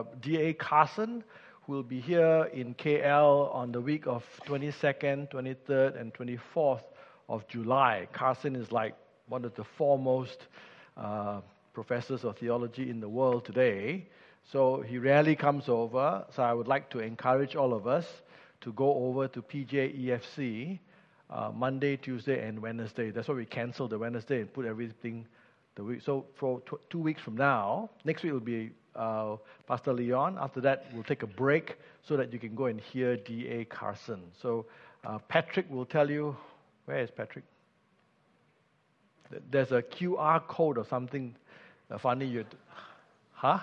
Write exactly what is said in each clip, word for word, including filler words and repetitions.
D A Carson, who will be here in K L on the week of twenty-second, twenty-third, and twenty-fourth of July. Carson is like one of the foremost uh, professors of theology in the world today. So he rarely comes over. So I would like to encourage all of us to go over to P J E F C uh, Monday, Tuesday, and Wednesday. That's why we canceled the Wednesday and put everything the week. So for tw- two weeks from now, next week will be uh, Pastor Leon. After that, we'll take a break so that you can go and hear D A Carson. So uh, Patrick will tell you. Where is Patrick? There's a Q R code or something uh, funny. You, huh?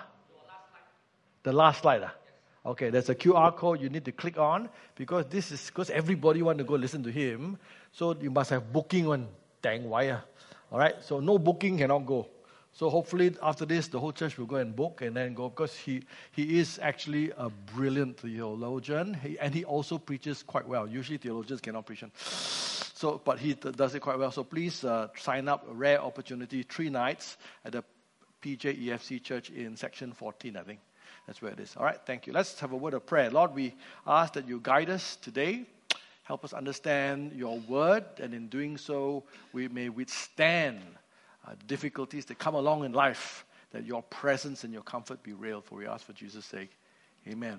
The last slide. Ah? Okay, there's a Q R code you need to click on because this is because everybody want to go listen to him. So you must have booking on dang wire. All right, so no booking cannot go. So hopefully after this, the whole church will go and book and then go because he he is actually a brilliant theologian he, and he also preaches quite well. Usually theologians cannot preach. So, but he th- does it quite well. So please uh, sign up. A rare opportunity, three nights at the P J E F C Church in section fourteen, I think. That's where it is. All right, thank you. Let's have a word of prayer. Lord, we ask that you guide us today. Help us understand your word, and in doing so, we may withstand uh, difficulties that come along in life, that your presence and your comfort be real. For we ask for Jesus' sake. Amen.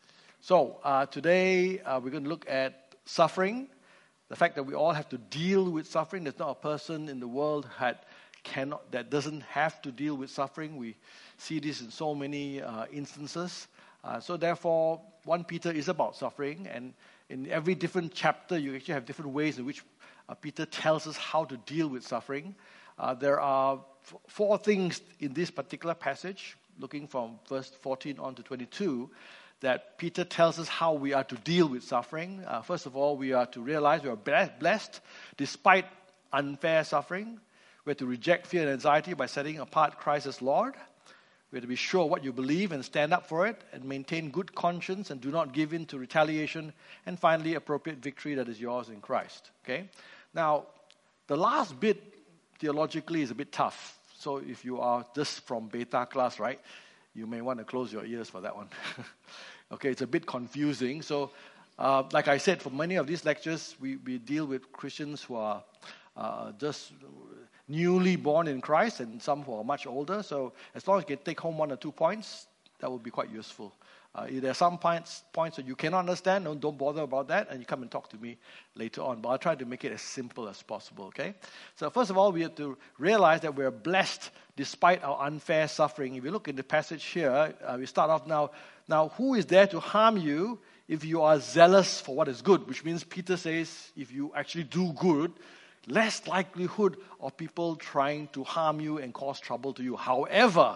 So uh, today, uh, we're going to look at suffering, the fact that we all have to deal with suffering. There's not a person in the world that cannot, that doesn't have to deal with suffering. We see this in so many uh, instances. Uh, so therefore, First Peter is about suffering, and in every different chapter, you actually have different ways in which uh, Peter tells us how to deal with suffering. Uh, there are f- four things in this particular passage, looking from verse fourteen on to twenty-two, that Peter tells us how we are to deal with suffering. Uh, first of all, we are to realize we are blessed despite unfair suffering. We have to reject fear and anxiety by setting apart Christ as Lord. We have to be sure what you believe and stand up for it and maintain good conscience and do not give in to retaliation. And finally, appropriate victory that is yours in Christ. Okay. Now, the last bit theologically is a bit tough. So if you are just from beta class, right, you may want to close your ears for that one. Okay, it's a bit confusing. So, uh, like I said, for many of these lectures, we, we deal with Christians who are uh, just newly born in Christ and some who are much older. So as long as you can take home one or two points, that would be quite useful. Uh, if there are some points, points that you cannot understand, don't, don't bother about that, and you come and talk to me later on. But I'll try to make it as simple as possible, okay? So first of all, we have to realize that we're blessed despite our unfair suffering. If you look in the passage here, uh, we start off now. Now, who is there to harm you if you are zealous for what is good? Which means Peter says, if you actually do good, less likelihood of people trying to harm you and cause trouble to you. However,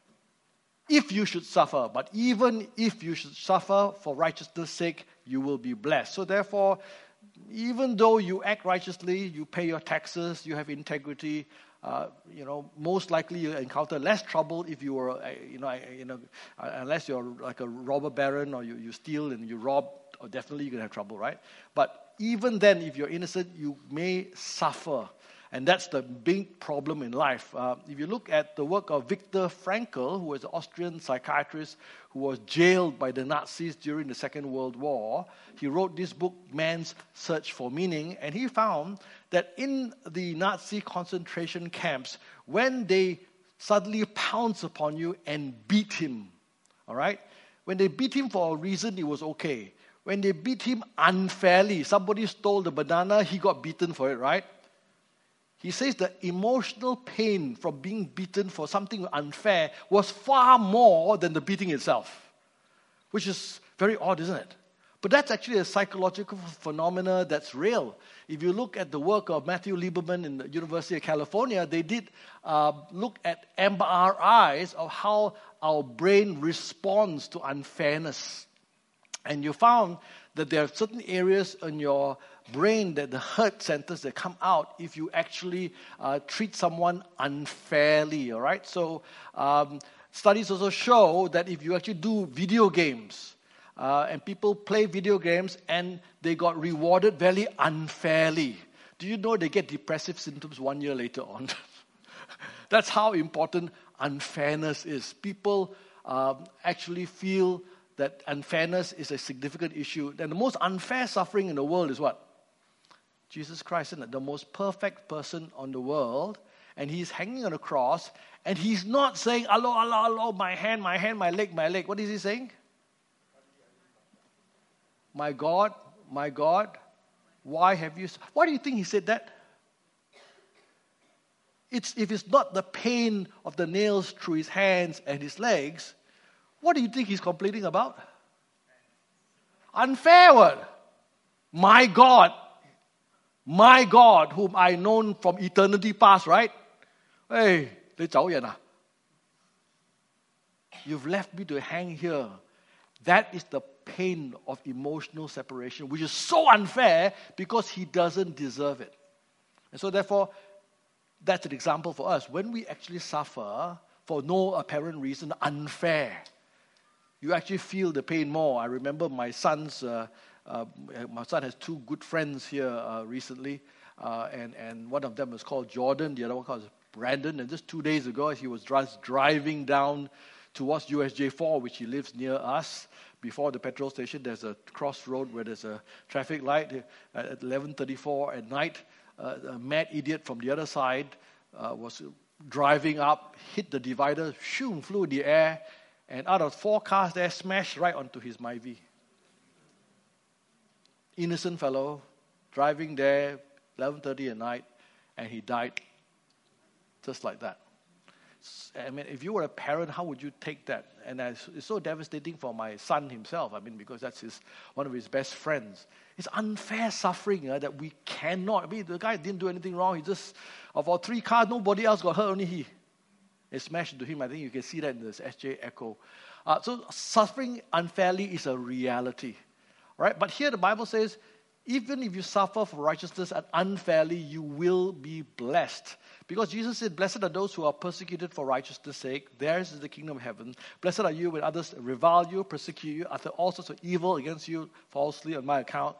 if you should suffer, but even if you should suffer for righteousness' sake, you will be blessed. So therefore, even though you act righteously, you pay your taxes, you have integrity, uh, you know, most likely you encounter less trouble if you were, uh, you know, uh, you know, uh, unless you're like a robber baron or you, you steal and you rob, or definitely you're going to have trouble, right? But even then, if you're innocent, you may suffer. And that's the big problem in life. Uh, if you look at the work of Viktor Frankl, who was an Austrian psychiatrist who was jailed by the Nazis during the Second World War, he wrote this book, Man's Search for Meaning, and he found that in the Nazi concentration camps, when they suddenly pounce upon you and beat him, all right? When they beat him for a reason, it was okay. When they beat him unfairly, somebody stole the banana, he got beaten for it, right? He says the emotional pain from being beaten for something unfair was far more than the beating itself, which is very odd, isn't it? But that's actually a psychological phenomena that's real. If you look at the work of Matthew Lieberman in the University of California, they did uh, look at M R Is of how our brain responds to unfairness. And you found that there are certain areas in your brain that the hurt centers that come out if you actually uh, treat someone unfairly, all right? So um, studies also show that if you actually do video games, uh, and people play video games and they got rewarded very unfairly, do you know they get depressive symptoms one year later on? That's how important unfairness is. People um, actually feel that unfairness is a significant issue, then the most unfair suffering in the world is what? Jesus Christ, isn't it? The most perfect person on the world, and he's hanging on a cross, and he's not saying, Allah, Allah, Allah, my hand, my hand, my leg, my leg. What is he saying? My God, my God, why have you... Why do you think he said that? It's, if it's not the pain of the nails through his hands and his legs, what do you think he's complaining about? Unfair word. My God, my God, whom I known from eternity past, right? Hey, 你走人啊? You've left me to hang here. That is the pain of emotional separation, which is so unfair because he doesn't deserve it. And so therefore, that's an example for us. When we actually suffer for no apparent reason, unfair, you actually feel the pain more. I remember my son's, uh, uh, my son has two good friends here uh, recently, uh, and, and one of them was called Jordan, the other one called Brandon, and just two days ago he was just driving down towards U S J four, which he lives near us. Before the petrol station, there's a crossroad where there's a traffic light. At eleven thirty-four at night, uh, a mad idiot from the other side uh, was driving up, hit the divider, shoo, flew in the air, and out of four cars there, smashed right onto his Myvi. Innocent fellow, driving there, eleven thirty at night, and he died just like that. I mean, if you were a parent, how would you take that? And it's so devastating for my son himself, I mean, because that's his one of his best friends. It's unfair suffering uh, that we cannot. I mean, the guy didn't do anything wrong. He just, of our three cars, nobody else got hurt, only he. It smashed into him. I think you can see that in this S J Echo. Uh, so suffering unfairly is a reality. Right? But here the Bible says, even if you suffer for righteousness and unfairly, you will be blessed. Because Jesus said, blessed are those who are persecuted for righteousness' sake. Theirs is the kingdom of heaven. Blessed are you when others revile you, persecute you, utter all sorts of evil against you falsely on my account.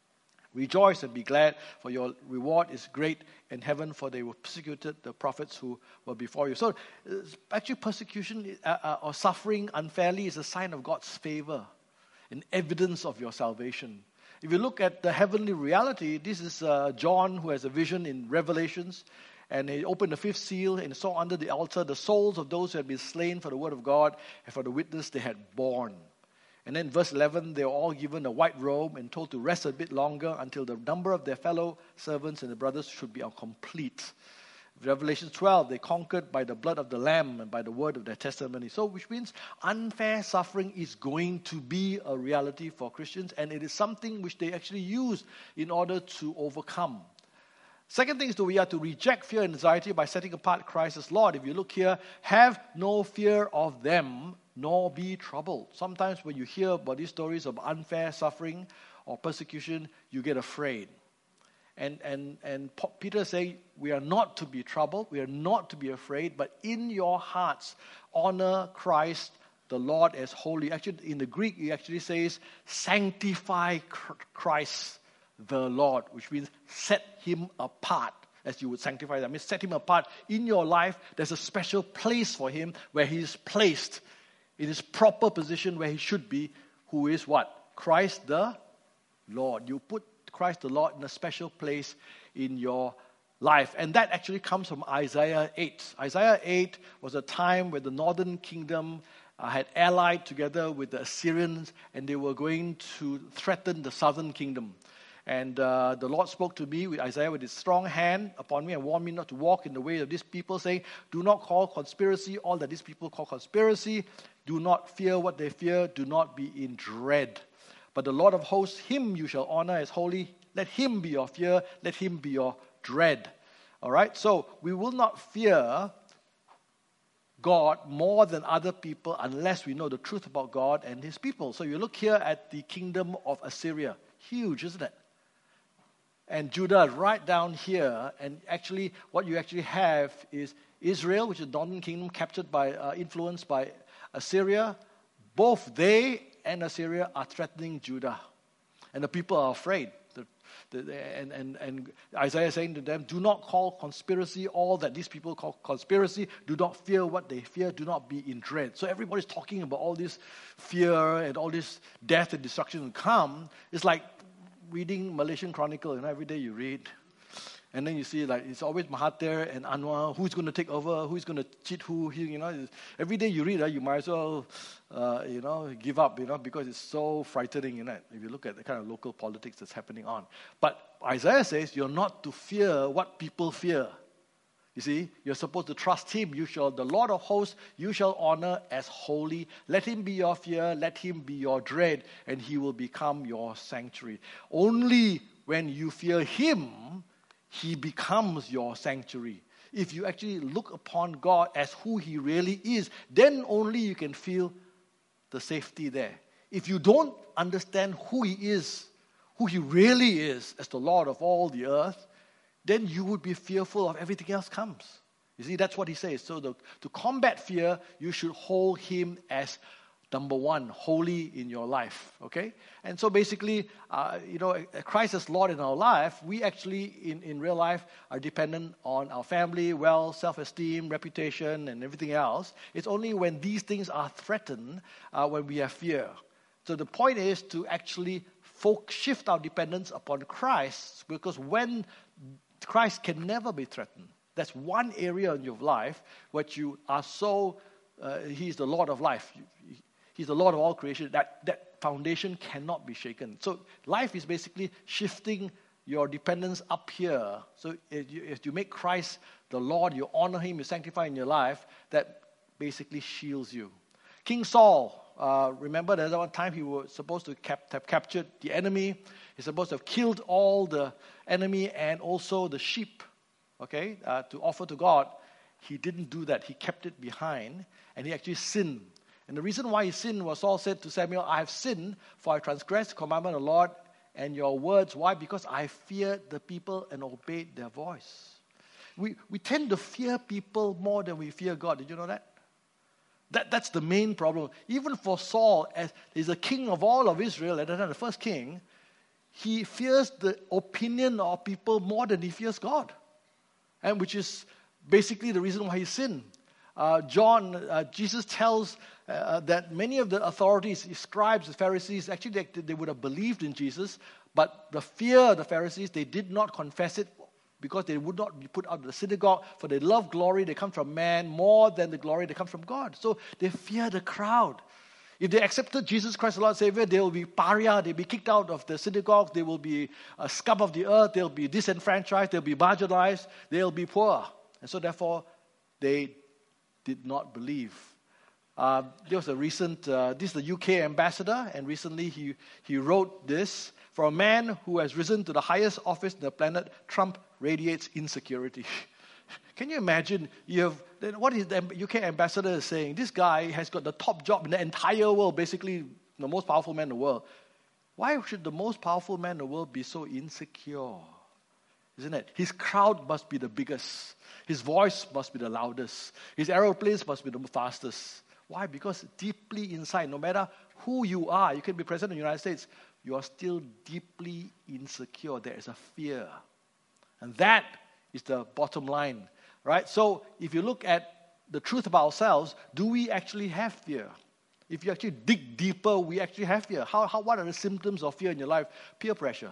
Rejoice and be glad, for your reward is great in heaven, for they were persecuted the prophets who were before you. So actually persecution uh, uh, or suffering unfairly is a sign of God's favor, an evidence of your salvation. If you look at the heavenly reality, this is uh, John who has a vision in Revelations, and he opened the fifth seal and saw under the altar the souls of those who had been slain for the word of God and for the witness they had borne. And then verse eleven, they were all given a white robe and told to rest a bit longer until the number of their fellow servants and the brothers should be complete. Revelation twelve, they conquered by the blood of the Lamb and by the word of their testimony. So, which means unfair suffering is going to be a reality for Christians, and it is something which they actually use in order to overcome. Second thing is that we are to reject fear and anxiety by setting apart Christ as Lord. If you look here, have no fear of them, nor be troubled. Sometimes when you hear about these stories of unfair suffering or persecution, you get afraid. And and and Peter is saying, we are not to be troubled, we are not to be afraid, but in your hearts, honor Christ the Lord as holy. Actually, in the Greek, it actually says, sanctify Christ the Lord, which means set him apart, as you would sanctify them. I mean, set him apart. In your life, there's a special place for him where he is placed in his proper position where he should be, who is what? Christ the Lord. You put Christ the Lord in a special place in your life. And that actually comes from Isaiah eight. Isaiah eight was a time where the northern kingdom uh, had allied together with the Assyrians, and they were going to threaten the southern kingdom. And uh, the Lord spoke to me with Isaiah with his strong hand upon me and warned me not to walk in the way of these people, saying, do not call conspiracy all that these people call conspiracy. Do not fear what they fear. Do not be in dread. But the Lord of hosts, him you shall honor as holy. Let him be your fear. Let him be your dread. All right? So we will not fear God more than other people unless we know the truth about God and his people. So you look here at the kingdom of Assyria. Huge, isn't it? And Judah right down here, and actually what you actually have is Israel, which is the northern kingdom, captured by, uh, influenced by Assyria. Both they and Assyria are threatening Judah. And the people are afraid. The, And, and, and Isaiah is saying to them, do not call conspiracy all that these people call conspiracy. Do not fear what they fear. Do not be in dread. So everybody's talking about all this fear and all this death and destruction to come. It's like reading Malaysian Chronicle. You know, every day you read. And then you see, like, it's always Mahathir and Anwar, who's going to take over, who's going to cheat who, you know. Every day you read, uh, you might as well, uh, you know, give up, you know, because it's so frightening, you know, if you look at the kind of local politics that's happening on. But Isaiah says you're not to fear what people fear. You see, you're supposed to trust him. You shall, the Lord of hosts, you shall honor as holy. Let him be your fear, let him be your dread, and he will become your sanctuary. Only when you fear him, he becomes your sanctuary. If you actually look upon God as who he really is, then only you can feel the safety there. If you don't understand who he is, who he really is as the Lord of all the earth, then you would be fearful of everything else comes. You see, that's what he says. So the, to combat fear, you should hold him as number one, holy in your life, okay? And so basically, uh, you know, Christ as Lord in our life, we actually, in, in real life, are dependent on our family, wealth, self-esteem, reputation, and everything else. It's only when these things are threatened, uh, when we have fear. So the point is to actually folk shift our dependence upon Christ, because when Christ can never be threatened. That's one area in your life where you are so, uh, he's the Lord of life. He's the Lord of all creation. That, that foundation cannot be shaken. So life is basically shifting your dependence up here. So if you, if you make Christ the Lord, you honor him, you sanctify in your life, that basically shields you. King Saul, uh, remember there's one time he was supposed to cap- have captured the enemy. He's supposed to have killed all the enemy and also the sheep, okay, uh, to offer to God. He didn't do that. He kept it behind, and he actually sinned. And the reason why he sinned was Saul said to Samuel, I have sinned, for I transgressed the commandment of the Lord and your words. Why? Because I feared the people and obeyed their voice. We we tend to fear people more than we fear God. Did you know that? That that's the main problem. Even for Saul, as he's the king of all of Israel, at the time, the first king, he fears the opinion of people more than he fears God. And which is basically the reason why he sinned. Uh, John, uh, Jesus tells uh, that many of the authorities, scribes, the Pharisees, actually they, they would have believed in Jesus, but the fear of the Pharisees, they did not confess it because they would not be put out of the synagogue, for they love glory, they come from man, more than the glory that comes from God. So they fear the crowd. If they accepted Jesus Christ as Lord and Savior, they will be pariah, they'll be kicked out of the synagogue, they will be a scum of the earth, they'll be disenfranchised, they'll be marginalized, they'll be poor. And so therefore, they did not believe. Uh, there was a recent, uh, this is the U K ambassador, and recently he, he wrote this, for a man who has risen to the highest office on the planet, Trump radiates insecurity. Can you imagine, you have, what is the U K ambassador is saying? This guy has got the top job in the entire world, basically the most powerful man in the world. Why should the most powerful man in the world be so insecure? Isn't it? His crowd must be the biggest. His voice must be the loudest. His aeroplanes must be the fastest. Why? Because deeply inside, no matter who you are, you can be president of the United States, you are still deeply insecure. There is a fear. And that is the bottom line, right? So if you look at the truth about ourselves, do we actually have fear? If you actually dig deeper, we actually have fear. How, how, what are the symptoms of fear in your life? Peer pressure.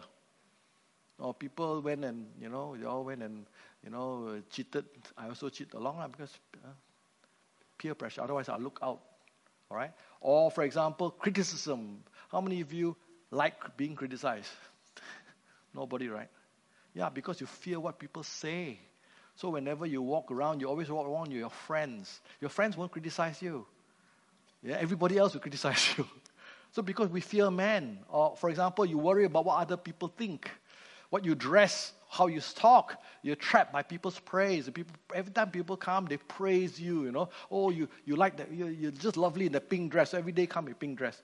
Or people went and, you know, they all went and, you know, cheated. I also cheat along because uh, peer pressure. Otherwise, I'll look out. All right? Or, for example, criticism. How many of you like being criticized? Nobody, right? Yeah, because you fear what people say. So whenever you walk around, you always walk around with your friends. Your friends won't criticize you. Yeah, everybody else will criticize you. So because we fear man. Or, for example, you worry about what other people think. What you dress, how you talk, you're trapped by people's praise. People, every time people come, they praise you, you know. Oh, you, you like that, you're, you're just lovely in the pink dress. So every day come in pink dress.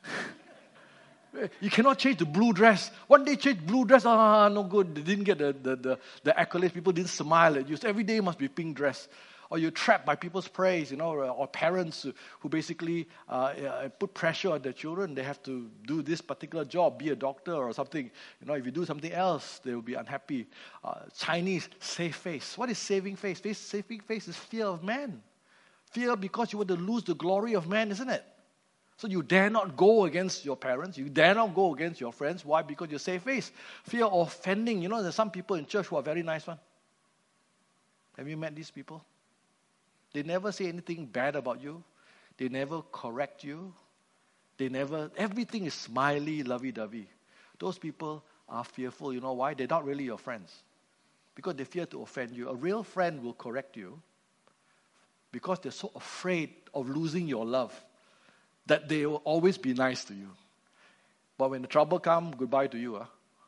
You cannot change the blue dress. One day change blue dress, ah, no good. They didn't get the, the, the, the accolades. People didn't smile at you. So every day must be pink dress. or you're trapped by people's praise, you know, or, or parents who, who basically uh, uh, put pressure on their children. They have to do this particular job, be a doctor or something. You know, if you do something else, they will be unhappy. Uh, Chinese, save face. What is saving face? face? Saving face is fear of man. Fear because you want to lose the glory of man, isn't it? So you dare not go against your parents. You dare not go against your friends. Why? Because you save face. Fear of offending. You know, there's some people in church who are very nice one. Have you met these people? They never say anything bad about you. They never correct you. They never, everything is smiley, lovey-dovey. Those people are fearful. You know why? They're not really your friends. Because they fear to offend you. A real friend will correct you because they're so afraid of losing your love that they will always be nice to you. But when the trouble comes, goodbye to you. Huh?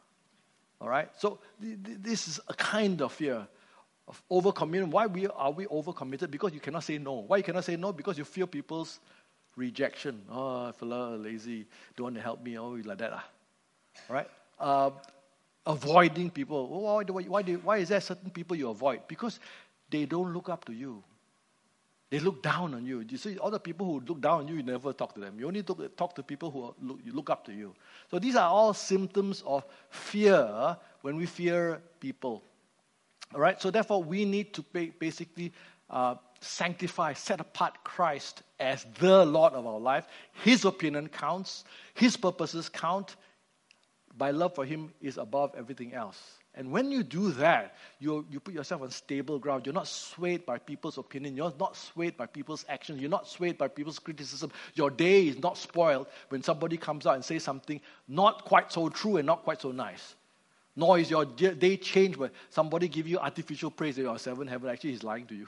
All right? So th- th- this is a kind of fear of overcommitment. Why we, are we overcommitted? Because you cannot say no. Why you cannot say no? Because you fear people's rejection. Oh, fella, lazy, don't want to help me. Oh, like that. Ah. All right? Uh, avoiding people. Why, do, why, do, why is there certain people you avoid? Because they don't look up to you. They look down on you. You see, all the people who look down on you, you never talk to them. You only talk, talk to people who look, you look up to you. So these are all symptoms of fear when we fear people. All right? So therefore, we need to basically uh, sanctify, set apart Christ as the Lord of our life. His opinion counts. His purposes count. My love for Him is above everything else. And when you do that, you you put yourself on stable ground. You're not swayed by people's opinion. You're not swayed by people's actions. You're not swayed by people's criticism. Your day is not spoiled when somebody comes out and says something not quite so true and not quite so nice. Nor is your day changed when somebody give you artificial praise that you're seven heaven. Actually, he's lying to you.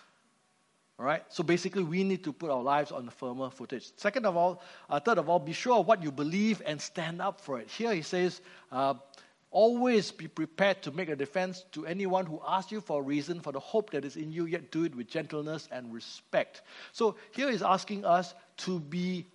All right? So basically, we need to put our lives on a firmer footage. Second of all, uh, third of all, be sure of what you believe and stand up for it. Here he says, uh, always be prepared to make a defense to anyone who asks you for a reason for the hope that is in you, yet do it with gentleness and respect. So here he's asking us to be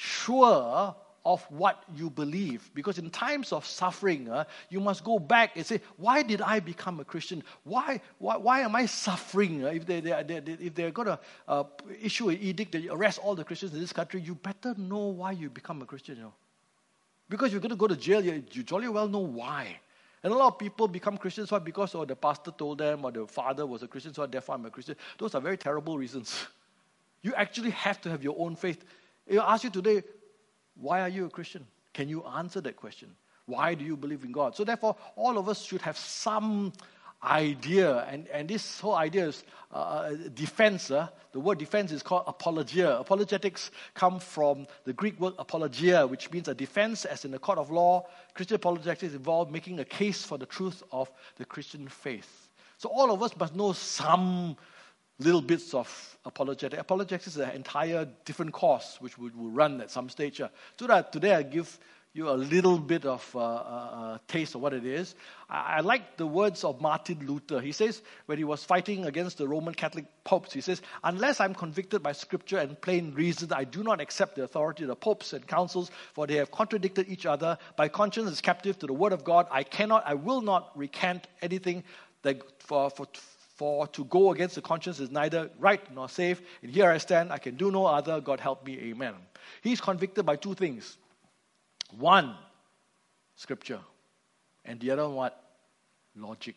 sure of what you believe. Because in times of suffering, uh, you must go back and say, why did I become a Christian? Why why, why am I suffering? Uh, if, they, they, they, if they're going to uh, issue an edict that you arrest all the Christians in this country, you better know why you become a Christian. You know? Because you're going to go to jail, you, you jolly well know why. And a lot of people become Christians why? Because oh, the pastor told them, or the father was a Christian, so therefore I'm a Christian. Those are very terrible reasons. You actually have to have your own faith. If I ask you today, why are you a Christian? Can you answer that question? Why do you believe in God? So therefore, all of us should have some idea. And, and this whole idea is uh, defense. Uh, the word defense is called apologia. Apologetics come from the Greek word apologia, which means a defense as in the court of law. Christian apologetics involve making a case for the truth of the Christian faith. So all of us must know some little bits of apologetics. Apologetics is an entire different course which we will run at some stage. Uh, so that today I give you a little bit of uh, uh, taste of what it is. I, I like the words of Martin Luther. He says, when he was fighting against the Roman Catholic popes, he says, unless I'm convicted by scripture and plain reason, I do not accept the authority of the popes and councils, for they have contradicted each other. My conscience is captive to the word of God. I cannot, I will not recant anything that for, for For to go against the conscience is neither right nor safe. And here I stand, I can do no other. God help me, amen. He's convicted by two things. One, scripture. And the other one, what? Logic.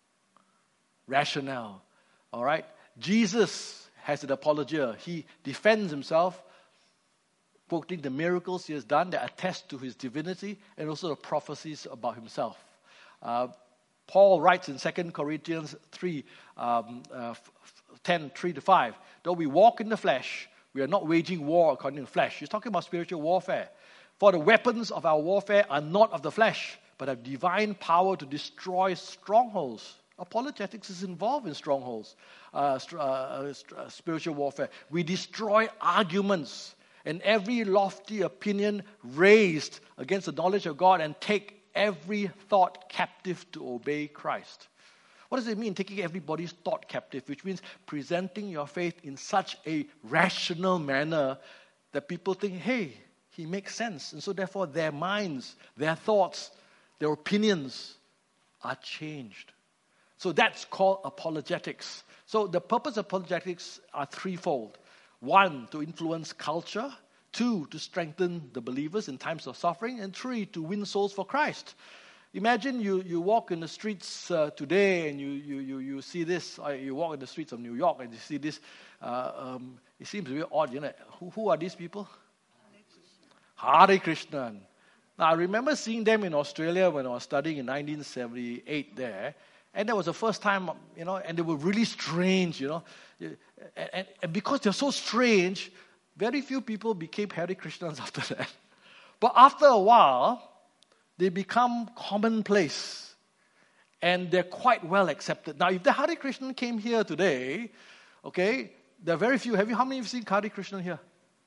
Rationale. All right? Jesus has an apologia. He defends himself, quoting the miracles he has done that attest to his divinity and also the prophecies about himself. Uh, Paul writes in Second Corinthians three, um, uh, ten, three to five, though we walk in the flesh, we are not waging war according to the flesh. He's talking about spiritual warfare. For the weapons of our warfare are not of the flesh, but have divine power to destroy strongholds. Apologetics is involved in strongholds, uh, st- uh, st- uh, spiritual warfare. We destroy arguments and every lofty opinion raised against the knowledge of God and take every thought captive to obey Christ. What does it mean, taking everybody's thought captive? Which means presenting your faith in such a rational manner that people think, hey, he makes sense. And so therefore their minds, their thoughts, their opinions are changed. So that's called apologetics. So the purpose of apologetics are threefold. One, to influence culture. Two, to strengthen the believers in times of suffering. And three, to win souls for Christ. Imagine you, you walk in the streets uh, today and you, you, you, you see this. Uh, you walk in the streets of New York and you see this. Uh, um, it seems very odd, you know. Who, who are these people? Hare Krishna. Now, I remember seeing them in Australia when I was studying in nineteen seventy-eight there. And that was the first time, you know, and they were really strange, you know. And, and, and because they're so strange, very few people became Hare Krishnas after that. But after a while, they become commonplace. And they're quite well accepted. Now, if the Hare Krishna came here today, okay, there are very few. Have you, how many of you seen Hare Krishna here?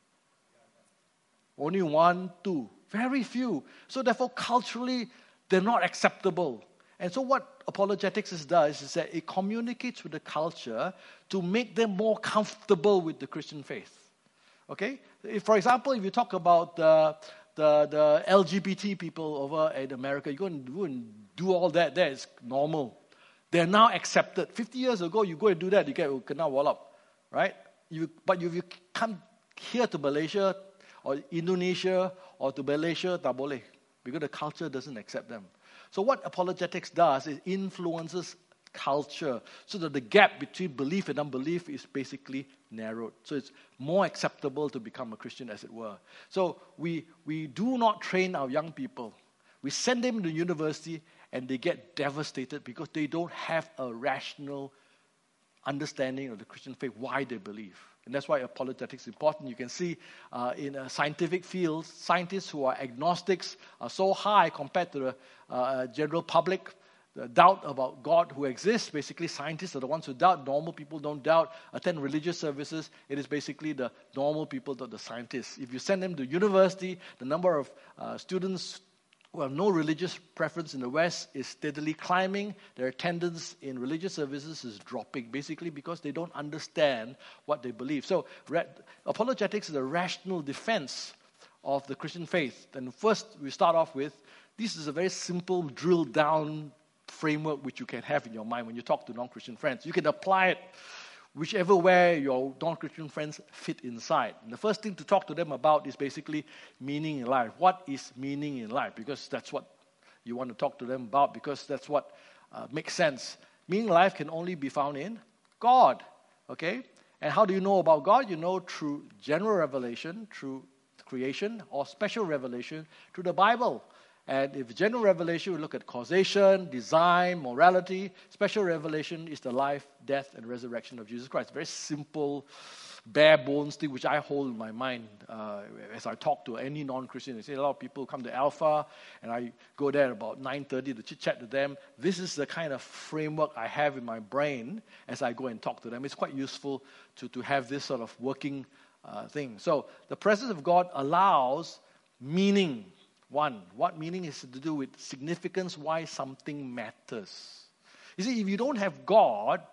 Only one, two. Very few. So therefore, culturally, they're not acceptable. And so what apologetics does is that it communicates with the culture to make them more comfortable with the Christian faith. Okay? If, for example, if you talk about the, the, the L G B T people over in America, you go and, go and do all that. That is normal. They're now accepted. fifty years ago, you go and do that, you get kena wallop. Right? You, but if you come here to Malaysia or Indonesia or to Malaysia, tak boleh. Because the culture doesn't accept them. So what apologetics does is influences culture so that the gap between belief and unbelief is basically narrowed. So it's more acceptable to become a Christian, as it were. So we we do not train our young people. We send them to university and they get devastated because they don't have a rational understanding of the Christian faith, why they believe. And that's why apologetics is important. You can see uh, in a scientific field, scientists who are agnostics are so high compared to the uh, general public. The doubt about God who exists, basically scientists are the ones who doubt. Normal people don't doubt. Attend religious services, it is basically the normal people, not the scientists. If you send them to university, the number of uh, students who have no religious preference in the West is steadily climbing. Their attendance in religious services is dropping, basically because they don't understand what they believe. So re- apologetics is a rational defense of the Christian faith. And first, we start off with, this is a very simple, drilled down framework which you can have in your mind when you talk to non-Christian friends. You can apply it whichever way your non-Christian friends fit inside. And the first thing to talk to them about is basically meaning in life. What is meaning in life? Because that's what you want to talk to them about, because that's what uh, makes sense. Meaning in life can only be found in God. Okay? And how do you know about God? You know through general revelation, through creation, or special revelation through the Bible. And if general revelation, we look at causation, design, morality. Special revelation is the life, death, and resurrection of Jesus Christ. Very simple, bare bones thing which I hold in my mind uh, as I talk to any non-Christian. I say a lot of people come to Alpha, and I go there at about nine thirty to chit-chat to them. This is the kind of framework I have in my brain as I go and talk to them. It's quite useful to, to have this sort of working uh, thing. So the presence of God allows meaning. One, what meaning is to do with significance, why something matters. You see, if you don't have God,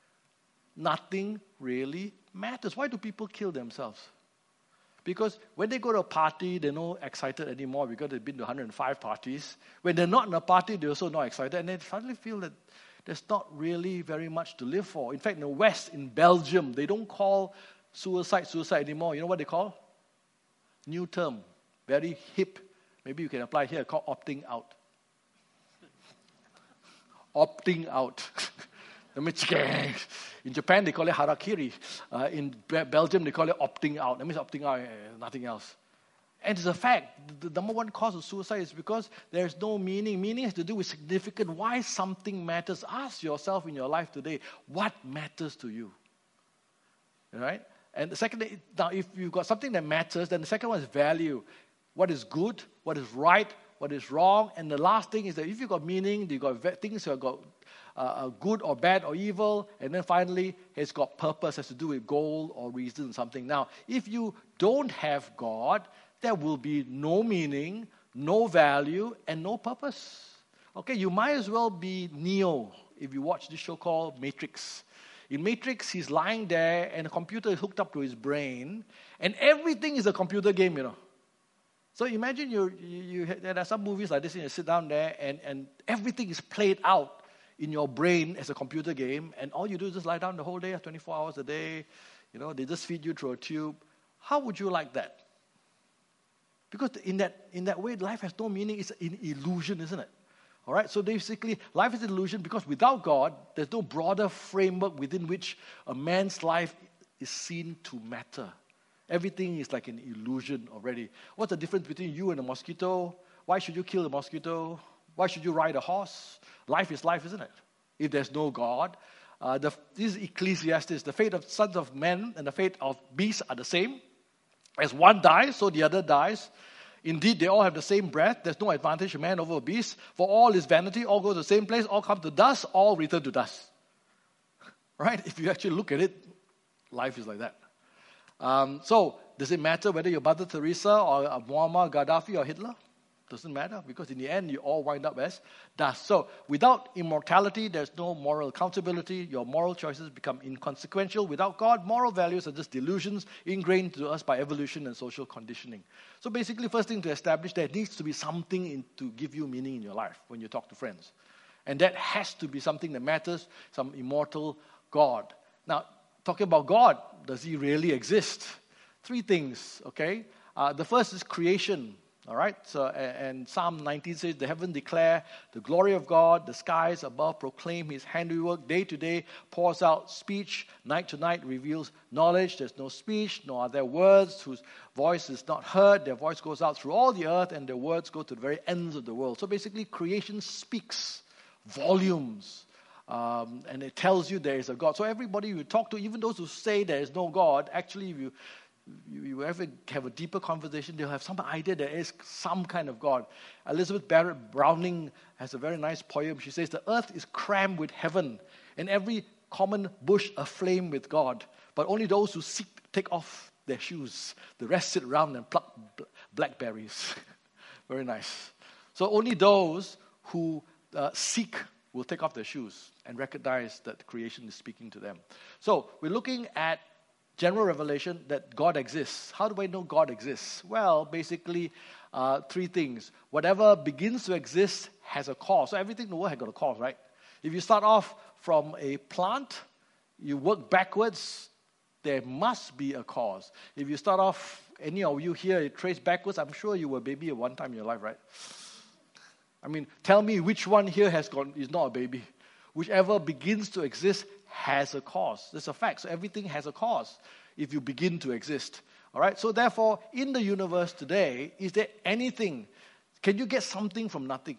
nothing really matters. Why do people kill themselves? Because when they go to a party, they're not excited anymore because they've been to one hundred five parties. When they're not in a party, they're also not excited. And they suddenly feel that there's not really very much to live for. In fact, in the West, in Belgium, they don't call suicide suicide anymore. You know what they call? New term, very hip. Maybe you can apply here, called opting out. Opting out. In Japan, they call it harakiri. Uh, in Belgium, they call it opting out. That means opting out, uh, nothing else. And it's a fact. The number one cause of suicide is because there's no meaning. Meaning has to do with significance. Why something matters. Ask yourself in your life today, what matters to you? All right? And the second, now if you've got something that matters, then the second one is value. What is good, what is right, what is wrong. And the last thing is that if you've got meaning, you've got things that have got uh, good or bad or evil. And then finally, it's got purpose, has to do with goal or reason, something. Now, if you don't have God, there will be no meaning, no value, and no purpose. Okay, you might as well be Neo if you watch this show called Matrix. In Matrix, he's lying there, and a computer is hooked up to his brain, and everything is a computer game, you know. So imagine you, you, you, there are some movies like this, and you sit down there, and, and everything is played out in your brain as a computer game, and all you do is just lie down the whole day, twenty-four hours a day, you know, they just feed you through a tube. How would you like that? Because in that in that way, life has no meaning. It's an illusion, isn't it? All right, so basically, life is an illusion because without God, there's no broader framework within which a man's life is seen to matter. Everything is like an illusion already. What's the difference between you and a mosquito? Why should you kill a mosquito? Why should you ride a horse? Life is life, isn't it? If there's no God. Uh, the, this is Ecclesiastes. The fate of sons of men and the fate of beasts are the same. As one dies, so the other dies. Indeed, they all have the same breath. There's no advantage of man over a beast. For all is vanity, all go to the same place, all come to dust, all return to dust. Right? If you actually look at it, life is like that. Um, so, does it matter whether you're Mother Teresa or Muammar Gaddafi or Hitler? Doesn't matter, because in the end, you all wind up as dust. So, without immortality, there's no moral accountability. Your moral choices become inconsequential. Without God, moral values are just delusions ingrained to us by evolution and social conditioning. So, basically, first thing to establish, there needs to be something in, to give you meaning in your life when you talk to friends. And that has to be something that matters, some immortal God. Now, talking about God, does he really exist? Three things, okay? Uh, the first is creation. All right, so and Psalm nineteen says, the heaven declare the glory of God, the skies above proclaim his handiwork, day to day pours out speech, night to night reveals knowledge. There's no speech, nor are there words whose voice is not heard. Their voice goes out through all the earth, and their words go to the very ends of the world. So basically, creation speaks volumes. Um, and it tells you there is a God. So everybody you talk to, even those who say there is no God, actually, if you You, you ever have a deeper conversation, they'll have some idea there is some kind of God. Elizabeth Barrett Browning has a very nice poem. She says, the earth is crammed with heaven, and every common bush aflame with God. But only those who seek take off their shoes. The rest sit around and pluck blackberries. Very nice. So only those who uh, seek will take off their shoes and recognize that creation is speaking to them. So we're looking at general revelation that God exists. How do I know God exists? Well, basically, uh, three things. Whatever begins to exist has a cause. So everything in the world has got a cause, right? If you start off from a plant, you work backwards, there must be a cause. If you start off, any of you here, you trace backwards, I'm sure you were a baby at one time in your life, right? I mean, tell me which one here has gone is not a baby. Whichever begins to exist has a cause. That's a fact. So everything has a cause if you begin to exist. All right? So therefore, in the universe today, is there anything? Can you get something from nothing?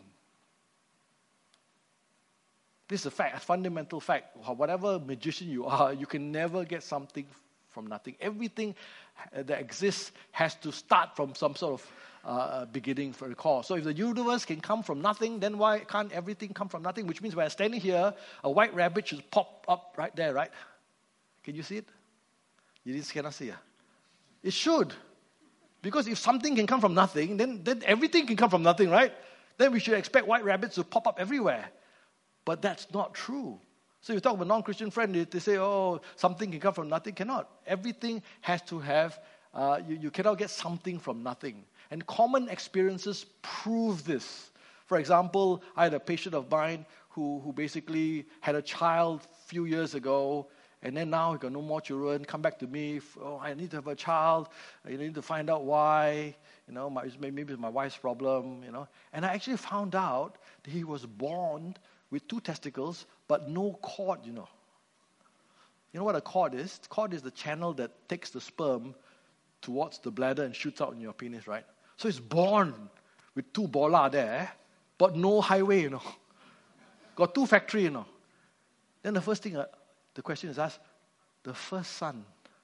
This is a fact, a fundamental fact. Whatever magician you are, you can never get something from nothing. Everything that exists has to start from some sort of uh, beginning for a cause. So if the universe can come from nothing, then why can't everything come from nothing? Which means when I'm standing here, a white rabbit should pop up right there, right? Can you see it? You just cannot see it. It should. Because if something can come from nothing, then, then everything can come from nothing, right? Then we should expect white rabbits to pop up everywhere. But that's not true. So you talk about a non-Christian friend, they say, oh, something can come from nothing. Cannot. Everything has to have, uh, you, you cannot get something from nothing. And common experiences prove this. For example, I had a patient of mine who, who basically had a child a few years ago, and then now he got no more children, come back to me, oh, I need to have a child, I need to find out why, you know, my, maybe it's my wife's problem, you know. And I actually found out that he was born with two testicles, but no cord, you know. You know what a cord is? The cord is the channel that takes the sperm towards the bladder and shoots out in your penis, right? So he's born with two bola there, but no highway, you know. Got two factory, you know. Then the first thing, uh, the question is asked, the first son.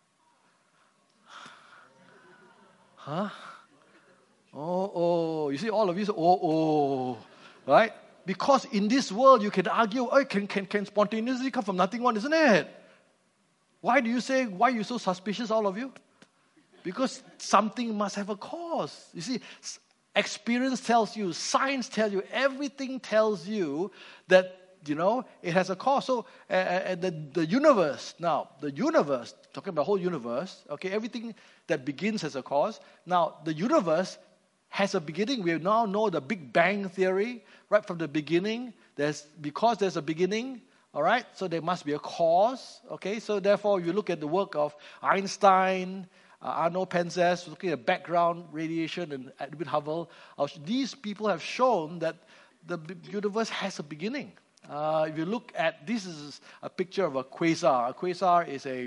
Huh? Oh, oh. You see, all of you say, oh, oh. Right? Because in this world, you can argue, oh, can, can, can spontaneously come from nothing one, isn't it? Why do you say, why are you so suspicious, all of you? Because something must have a cause. You see, experience tells you, science tells you, everything tells you that, you know, it has a cause. So, uh, uh, the, the universe, now, the universe, talking about the whole universe, okay, everything that begins has a cause. Now, the universe has a beginning. We now know the Big Bang Theory, right from the beginning. There's because there's a beginning, all right, so there must be a cause, okay? So therefore, you look at the work of Einstein, uh, Arno Penzias, looking at background radiation, and Edwin Hubble. Uh, these people have shown that the universe has a beginning. Uh, if you look at, this is a picture of a quasar. A quasar is a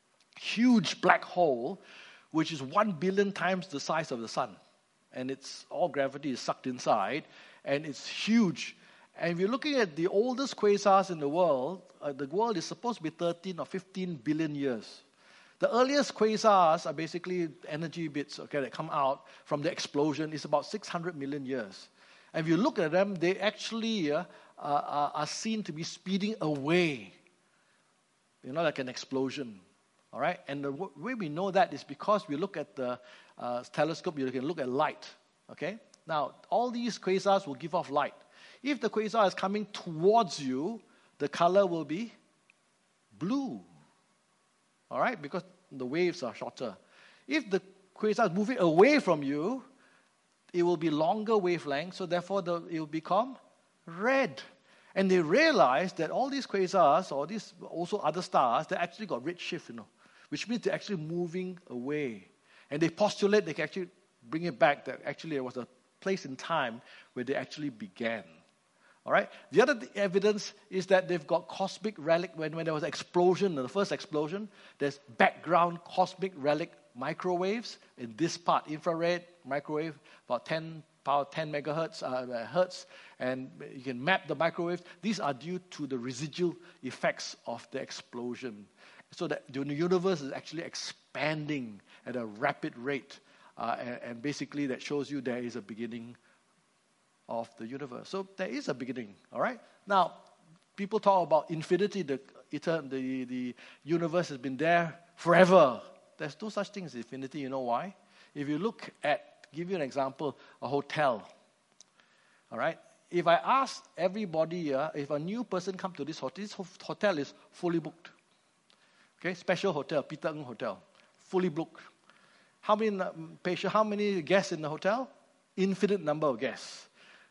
huge black hole, which is one billion times the size of the sun. And it's all gravity is sucked inside, and it's huge. And if you're looking at the oldest quasars in the world, uh, the world is supposed to be thirteen or fifteen billion years. The earliest quasars are basically energy bits, okay, that come out from the explosion. It's about six hundred million years. And if you look at them, they actually uh, uh, are seen to be speeding away, you know, like an explosion. All right, and the w- way we know that is because we look at the uh, telescope, you can look at light, okay? Now, all these quasars will give off light. If the quasar is coming towards you, the color will be blue, all right, because the waves are shorter. If the quasar is moving away from you, it will be longer wavelength, so therefore the, it will become red. And they realize that all these quasars, or these also other stars, they actually got redshift, you know, which means they're actually moving away. And they postulate they can actually bring it back, that actually there was a place in time where they actually began. All right? The other th- evidence is that they've got cosmic relic. When, when there was an explosion, the first explosion, there's background cosmic relic microwaves in this part, infrared microwave, about ten power ten megahertz, uh, hertz, and you can map the microwaves. These are due to the residual effects of the explosion. So that the universe is actually expanding at a rapid rate. Uh, and, and basically that shows you there is a beginning of the universe. So there is a beginning, all right? Now, people talk about infinity. The, the, the universe has been there forever. There's no such thing as infinity. You know why? If you look at, give you an example, a hotel, all right? If I ask everybody, uh, if a new person comes to this hotel, this hotel is fully booked. Okay, special hotel, Peter Ng Hotel, fully booked. How many patients, how many guests in the hotel? Infinite number of guests.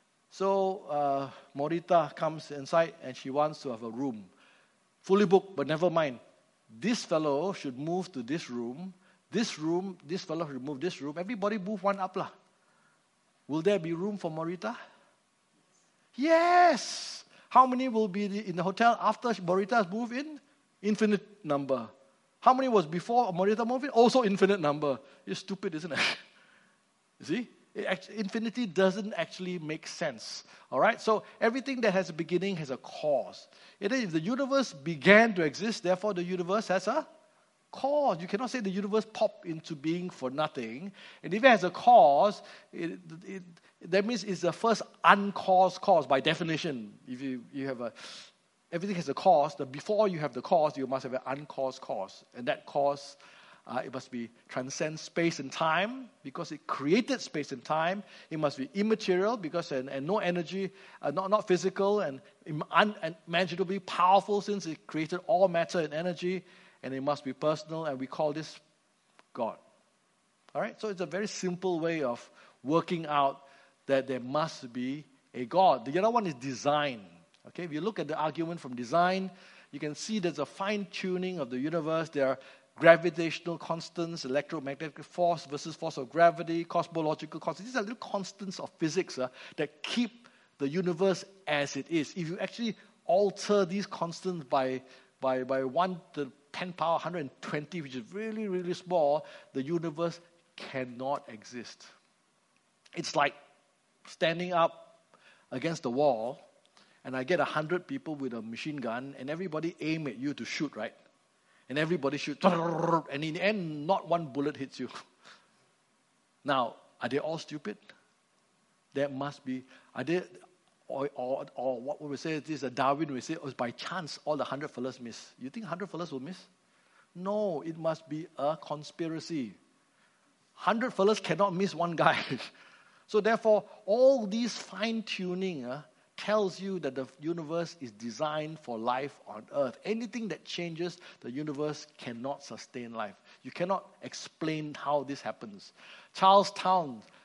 So uh, Morita comes inside and she wants to have a room. Fully booked, but never mind. This fellow should move to this room. This room, this fellow should move this room. Everybody move one up lah. Will there be room for Morita? Yes. How many will be in the hotel after Morita has moved in? Infinite number. How many was before Morita moved in? Also infinite number. It's stupid, isn't it? You see? It actually, infinity doesn't actually make sense. All right? So everything that has a beginning has a cause. And then if the universe began to exist, therefore the universe has a cause. You cannot say the universe popped into being for nothing. And if it has a cause, it, it, that means it's the first uncaused cause by definition. If you, you have a... Everything has a cause. The before you have the cause, you must have an uncaused cause. And that cause, uh, it must be transcend space and time because it created space and time. It must be immaterial because and, and no energy, uh, not, not physical and unimaginably powerful since it created all matter and energy. And it must be personal, and we call this God. All right? So it's a very simple way of working out that there must be a God. The other one is design. Okay, if you look at the argument from design, you can see there's a fine-tuning of the universe. There are gravitational constants, electromagnetic force versus force of gravity, cosmological constants. These are little constants of physics uh, that keep the universe as it is. If you actually alter these constants by, by, by one to the ten power one hundred twenty, which is really, really small, the universe cannot exist. It's like standing up against the wall, and I get a hundred people with a machine gun, and everybody aim at you to shoot, right? And everybody shoots, and in the end, not one bullet hits you. Now, are they all stupid? There must be, are they, or, or, or what we say is a Darwin, we say, oh, by chance, all the hundred fellas miss. You think hundred fellas will miss? No, it must be a conspiracy. Hundred fellas cannot miss one guy. So therefore, all these fine-tuning, uh, tells you that the universe is designed for life on earth. Anything that changes the universe cannot sustain life. You cannot explain how this happens. Charles Townes,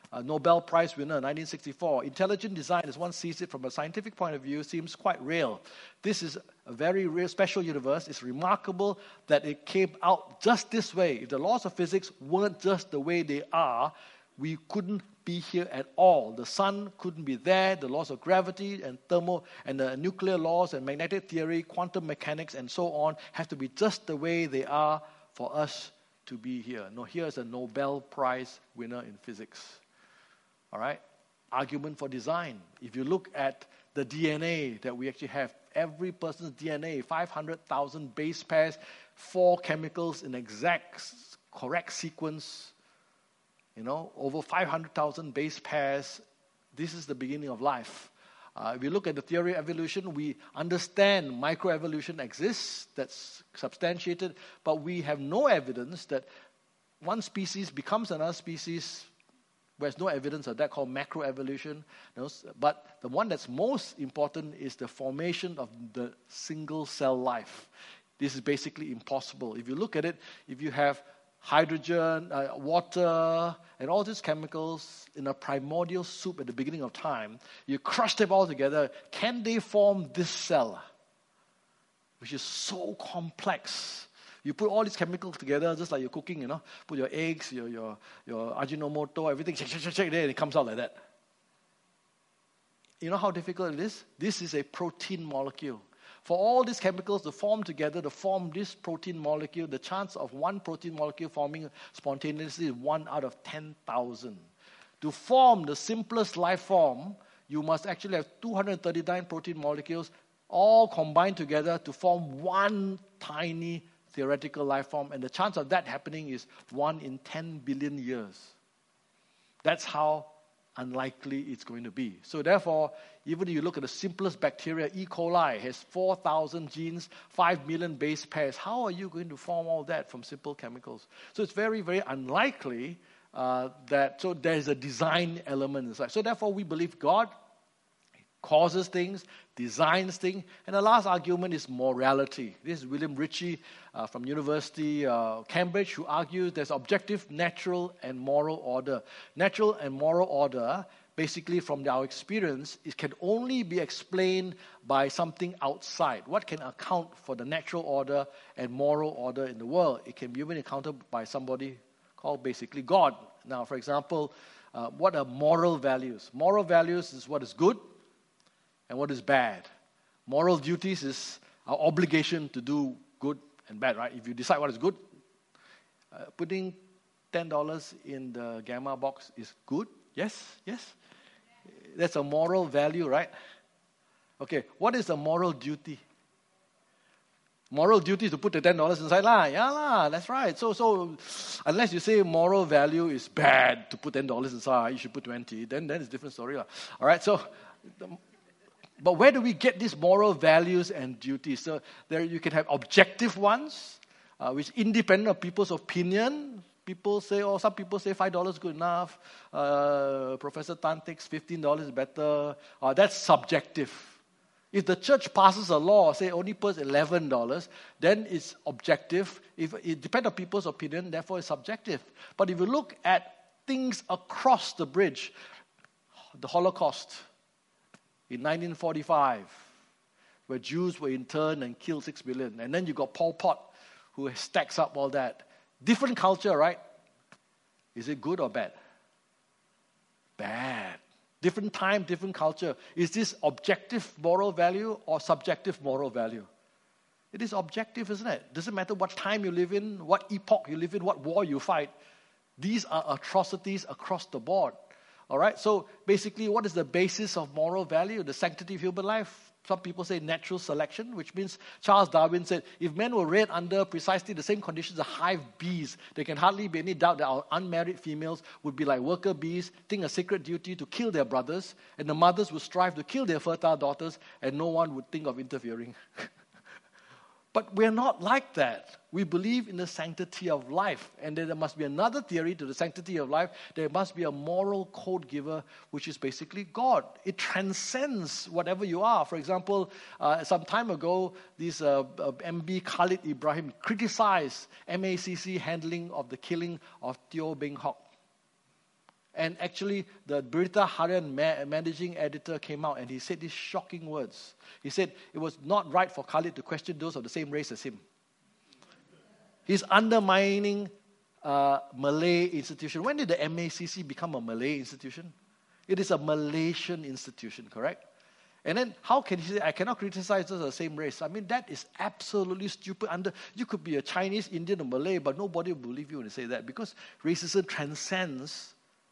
a Nobel Prize winner, nineteen sixty-four. Intelligent design, as one sees it from a scientific point of view, seems quite real. This is a very real, special universe. It's remarkable that it came out just this way. If the laws of physics weren't just the way they are, we couldn't be here at all. The sun couldn't be there. The laws of gravity and thermo and the nuclear laws and magnetic theory, quantum mechanics, and so on have to be just the way they are for us to be here. No, here's a Nobel Prize winner in physics. All right? Argument for design. If you look at the D N A that we actually have, every person's D N A, five hundred thousand base pairs, four chemicals in exact, correct sequence, you know, over five hundred thousand base pairs. This is the beginning of life. Uh, if you look at the theory of evolution, we understand microevolution exists, that's substantiated, but we have no evidence that one species becomes another species. There's no evidence of that, called macroevolution. But the one that's most important is the formation of the single cell life. This is basically impossible. If you look at it, if you have hydrogen, uh, water, and all these chemicals in a primordial soup at the beginning of time, you crush them all together, can they form this cell, which is so complex? You put all these chemicals together, just like you're cooking, you know, put your eggs, your your your Ajinomoto, everything, shake, shake, shake, shake, there, and it comes out like that. You know how difficult it is? This is a protein molecule. For all these chemicals to form together, to form this protein molecule, the chance of one protein molecule forming spontaneously is one out of ten thousand. To form the simplest life form, you must actually have two hundred thirty-nine protein molecules all combined together to form one tiny theoretical life form. And the chance of that happening is one in ten billion years. That's how unlikely it's going to be. So therefore, even if you look at the simplest bacteria, E. coli has four thousand genes, five million base pairs. How are you going to form all that from simple chemicals? So it's very, very unlikely uh, that, so there's a design element inside. So therefore, we believe God causes things, designs things. And the last argument is morality. This is William Ritchie uh, from University uh, Cambridge, who argues there's objective, natural, and moral order. Natural and moral order, basically from our experience, it can only be explained by something outside. What can account for the natural order and moral order in the world? It can be even accounted by somebody called basically God. Now, for example, uh, what are moral values? Moral values is what is good and what is bad. Moral duties is our obligation to do good and bad, right? If you decide what is good, uh, putting ten dollars in the Gamma box is good. Yes? Yes? That's a moral value, right? Okay, what is a moral duty? Moral duty is to put the ten dollars inside lah. Yeah lah, that's right. So, so unless you say moral value is bad to put ten dollars inside, you should put twenty, then, then it's a different story lah. All right, so... The, But where do we get these moral values and duties? So there you can have objective ones, uh, which independent of people's opinion. People say, oh, some people say five dollars is good enough. Uh, Professor Tan thinks fifteen dollars is better. Uh, that's subjective. If the church passes a law, say only puts eleven dollars, then it's objective. If it depends on people's opinion, therefore it's subjective. But if you look at things across the bridge, the Holocaust, in nineteen forty-five, where Jews were interned and killed six million. And then you got Pol Pot, who stacks up all that. Different culture, right? Is it good or bad? Bad. Different time, different culture. Is this objective moral value or subjective moral value? It is objective, isn't it? Doesn't matter what time you live in, what epoch you live in, what war you fight. These are atrocities across the board. All right, so basically, what is the basis of moral value? The sanctity of human life. Some people say natural selection, which means Charles Darwin said, if men were reared under precisely the same conditions as hive bees, there can hardly be any doubt that our unmarried females would be like worker bees, think a sacred duty to kill their brothers, and the mothers would strive to kill their fertile daughters, and no one would think of interfering. But we're not like that. We believe in the sanctity of life. And then there must be another theory to the sanctity of life. There must be a moral code giver, which is basically God. It transcends whatever you are. For example, uh, some time ago, this uh, uh, M B Khalid Ibrahim criticized M A C C handling of the killing of Teo Beng Hock. And actually, the Berita Harian ma- managing editor came out and he said these shocking words. He said it was not right for Khalid to question those of the same race as him. He's undermining uh, Malay institution. When did the M A C C become a Malay institution? It is a Malaysian institution, correct? And then how can he say, I cannot criticize those of the same race? I mean, that is absolutely stupid. Under You could be a Chinese, Indian, or Malay, but nobody will believe you when you say that, because racism transcends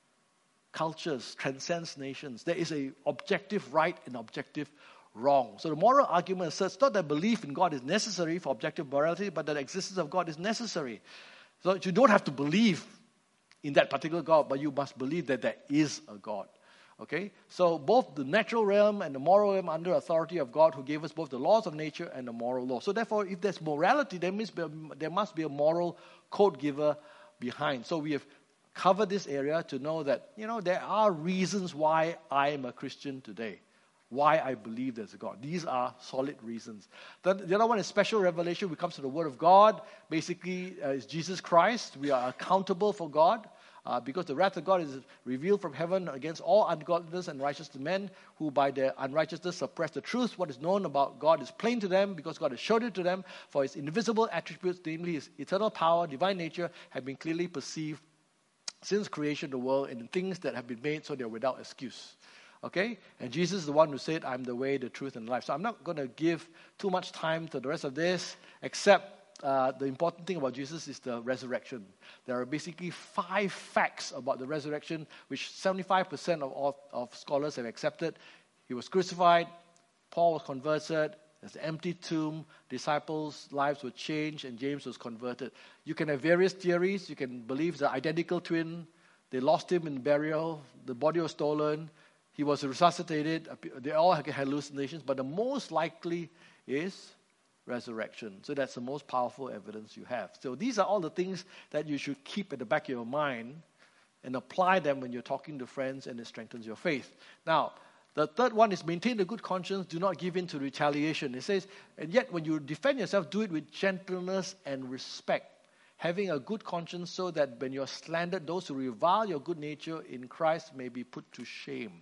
cultures, transcends nations. There is an objective right and objective wrong. So the moral argument asserts not that belief in God is necessary for objective morality, but that the existence of God is necessary. So you don't have to believe in that particular God, but you must believe that there is a God. Okay? So both the natural realm and the moral realm are under authority of God, who gave us both the laws of nature and the moral law. So therefore, if there's morality, there must be a, there must be a moral code giver behind. So we have covered this area to know that, you know, there are reasons why I am a Christian today, why I believe there's a God. These are solid reasons. The, the other one is special revelation, which comes to the Word of God. Basically, uh, is Jesus Christ. We are accountable for God. Uh, because the wrath of God is revealed from heaven against all ungodliness and righteous men who by their unrighteousness suppress the truth. What is known about God is plain to them because God has showed it to them. For his invisible attributes, namely his eternal power, divine nature, have been clearly perceived since creation of the world in things that have been made so they are without excuse. Okay? And Jesus is the one who said, I'm the way, the truth, and the life. So I'm not going to give too much time to the rest of this, except Uh, the important thing about Jesus is the resurrection. There are basically five facts about the resurrection, which seventy-five percent of, all, of scholars have accepted. He was crucified, Paul was converted, there's an empty tomb, disciples' lives were changed, and James was converted. You can have various theories. You can believe the identical twin. They lost him in burial. The body was stolen. He was resuscitated. They all had hallucinations, but the most likely is resurrection. So that's the most powerful evidence you have. So these are all the things that you should keep at the back of your mind and apply them when you're talking to friends, and it strengthens your faith. Now, the third one is maintain a good conscience, do not give in to retaliation. It says, and yet when you defend yourself, do it with gentleness and respect, having a good conscience so that when you're slandered, those who revile your good nature in Christ may be put to shame.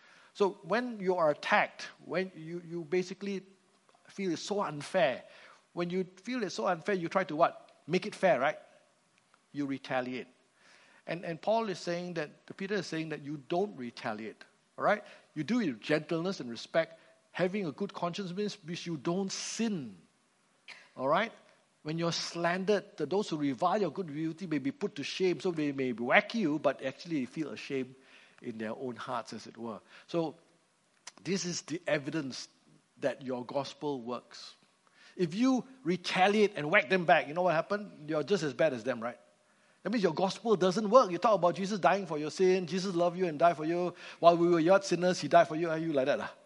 So when you are attacked, when you, you basically feel it's so unfair. When you feel it's so unfair, you try to what? Make it fair, right? You retaliate. And and Paul is saying that, Peter is saying that you don't retaliate, all right? You do it with gentleness and respect. Having a good conscience means you don't sin, all right? When you're slandered, those who revile your good beauty may be put to shame, so they may whack you, but actually feel ashamed in their own hearts, as it were. So this is the evidence that your gospel works. If you retaliate and whack them back, you know what happened? You're just as bad as them, right? That means your gospel doesn't work. You talk about Jesus dying for your sin, Jesus loved you and died for you. While we were yet sinners, he died for you. Are you like that? Huh?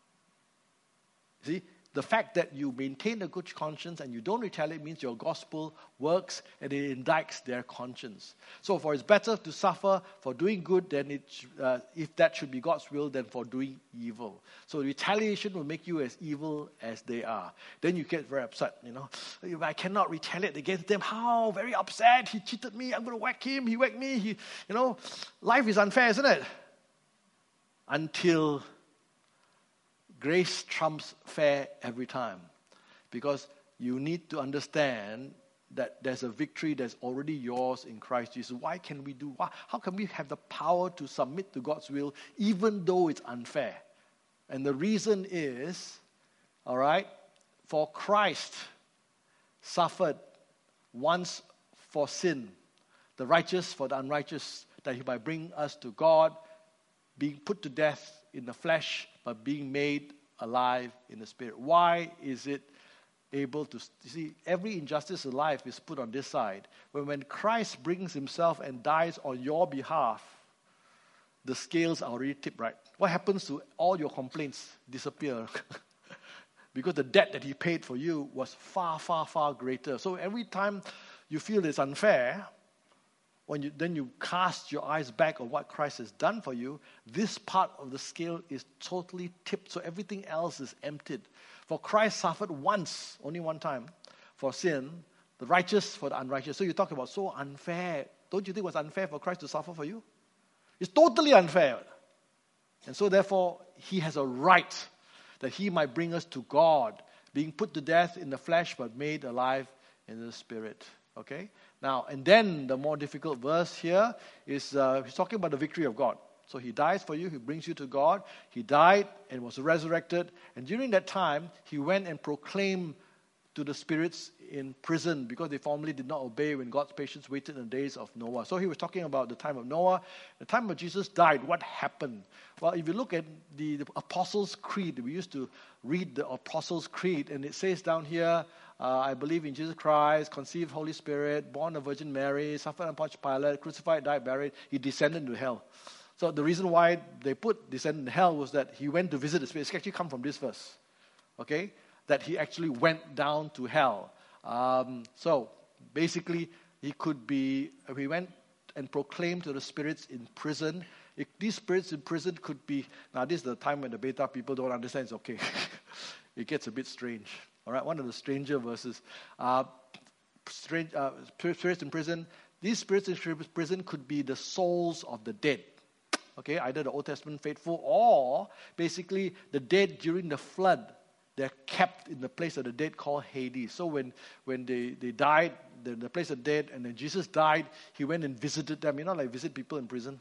See? The fact that you maintain a good conscience and you don't retaliate means your gospel works and it indicts their conscience. So for it's better to suffer for doing good than it, uh, if that should be God's will, than for doing evil. So retaliation will make you as evil as they are. Then you get very upset, you know. I cannot retaliate against them. How? Very upset. He cheated me. I'm going to whack him. He whacked me. He, you know, life is unfair, isn't it? Until grace trumps fair every time, because you need to understand that there's a victory that's already yours in Christ Jesus. Why can we do, why, how can we have the power to submit to God's will even though it's unfair? And the reason is, all right, for Christ suffered once for sin, the righteous for the unrighteous, that he might bring us to God, being put to death in the flesh, but being made alive in the spirit. Why is it able to, you see, every injustice in life is put on this side. When, when Christ brings himself and dies on your behalf, the scales are already tipped right. What happens to all your complaints? Disappear. Because the debt that he paid for you was far, far, far greater. So every time you feel it's unfair, when you, then you cast your eyes back on what Christ has done for you, this part of the scale is totally tipped, so everything else is emptied. For Christ suffered once, only one time, for sin, the righteous for the unrighteous. So you talk about so unfair. Don't you think it was unfair for Christ to suffer for you? It's totally unfair. And so therefore, he has a right that he might bring us to God, being put to death in the flesh but made alive in the spirit. Okay? Now, and then the more difficult verse here is uh, he's talking about the victory of God. So he dies for you, he brings you to God. He died and was resurrected. And during that time, he went and proclaimed to the spirits in prison because they formerly did not obey when God's patience waited in the days of Noah. So he was talking about the time of Noah. The time of Jesus died, what happened? Well, if you look at the, the Apostles' Creed, we used to read the Apostles' Creed, and it says down here, uh, I believe in Jesus Christ, conceived Holy Spirit, born of Virgin Mary, suffered under Pontius Pilate, crucified, died, buried. He descended into hell. So the reason why they put descended into hell was that he went to visit the spirits. It actually come from this verse, okay? That he actually went down to hell. Um, so basically, he could be, he went and proclaimed to the spirits in prison. If these spirits in prison could be, now this is the time when the beta people don't understand, it's okay. It gets a bit strange. All right, one of the stranger verses. Uh, strange, uh, spirits in prison, these spirits in prison could be the souls of the dead. Okay, either the Old Testament faithful or basically the dead during the flood. They're kept in the place of the dead called Hades. So when, when they, they died, the, the place of dead, and then Jesus died, he went and visited them. You know, like visit people in prison.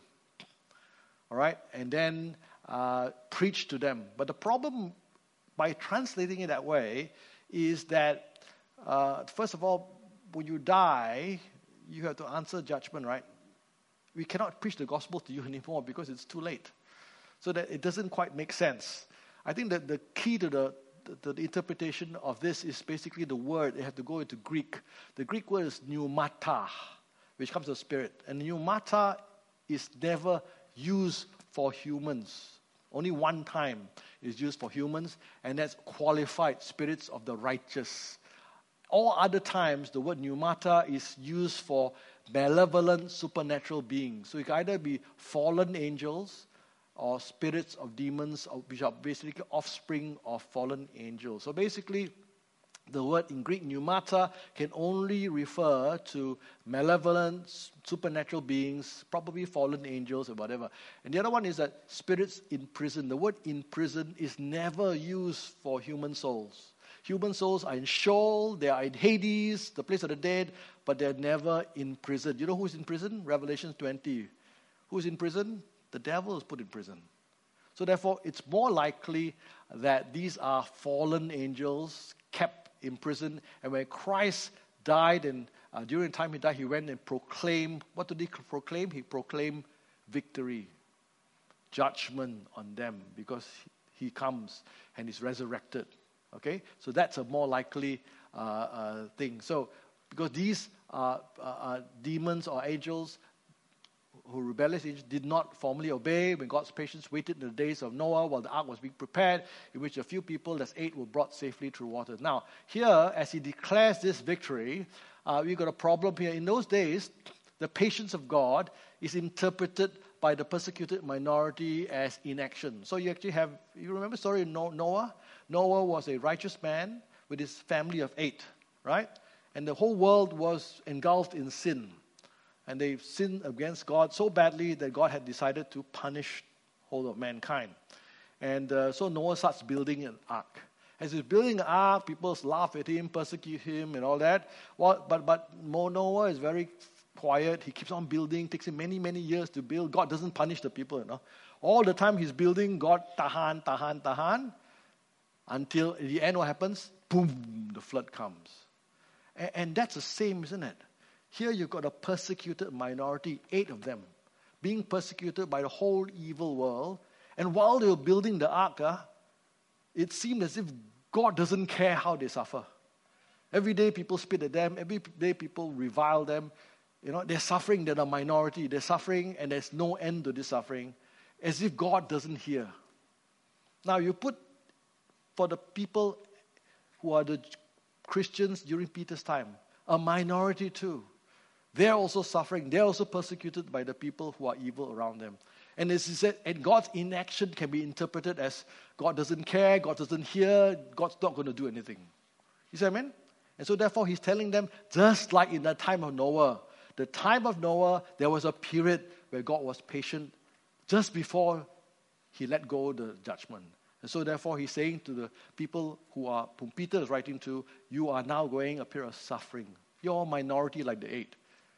All right? And then uh, preached to them. But the problem by translating it that way is that, uh, first of all, when you die, you have to answer judgment, right? We cannot preach the gospel to you anymore because it's too late. So that it doesn't quite make sense. I think that the key to the, the, the interpretation of this is basically the word. They have to go into Greek. The Greek word is pneumata, which comes from spirit. And pneumata is never used for humans. Only one time is used for humans, and that's qualified spirits of the righteous. All other times, the word pneumata is used for malevolent supernatural beings. So it can either be fallen angels or spirits of demons, which are basically offspring of fallen angels. So basically, the word in Greek pneumata can only refer to malevolent supernatural beings, probably fallen angels or whatever. And the other one is that spirits in prison. The word in prison is never used for human souls. Human souls are in Sheol, they are in Hades, the place of the dead, but they're never in prison. You know who's in prison? Revelation twenty. Who's in prison? The devil is put in prison. So therefore, it's more likely that these are fallen angels kept in prison. And when Christ died, and uh, during the time he died, he went and proclaimed, what did he proclaim? He proclaimed victory, judgment on them, because he comes and is resurrected. Okay, so that's a more likely uh, uh, thing. So, because these uh, uh, uh, demons or angels who rebellious angels did not formally obey when God's patience waited in the days of Noah while the ark was being prepared, in which a few people, that's eight, were brought safely through water. Now, here, as he declares this victory, uh, we've got a problem here. In those days, the patience of God is interpreted by the persecuted minority as inaction. So you actually have, you remember the story of Noah? Noah was a righteous man with his family of eight, right? And the whole world was engulfed in sin. And they sinned against God so badly that God had decided to punish whole of mankind. And uh, so Noah starts building an ark. As he's building an ark, people laugh at him, persecute him and all that. Well, but, but Noah is very quiet. He keeps on building. Takes him many, many years to build. God doesn't punish the people, you know. All the time he's building, God tahan, tahan, tahan. Until in the end, what happens? Boom, the flood comes. And, and that's the same, isn't it? Here you've got a persecuted minority, eight of them, being persecuted by the whole evil world. And while they were building the ark, uh, it seemed as if God doesn't care how they suffer. Every day people spit at them. Every day people revile them. You know, they're suffering. They're a minority. They're suffering, and there's no end to this suffering, as if God doesn't hear. Now you put for the people who are the Christians during Peter's time, a minority too. They're also suffering. They're also persecuted by the people who are evil around them. And as he said, and God's inaction can be interpreted as God doesn't care, God doesn't hear, God's not going to do anything. You see what I mean? And so therefore he's telling them, just like in the time of Noah, the time of Noah, there was a period where God was patient just before he let go of the judgment. And so therefore he's saying to the people who are, whom Peter is writing to, you are now going a period of suffering. You're a minority like the eight.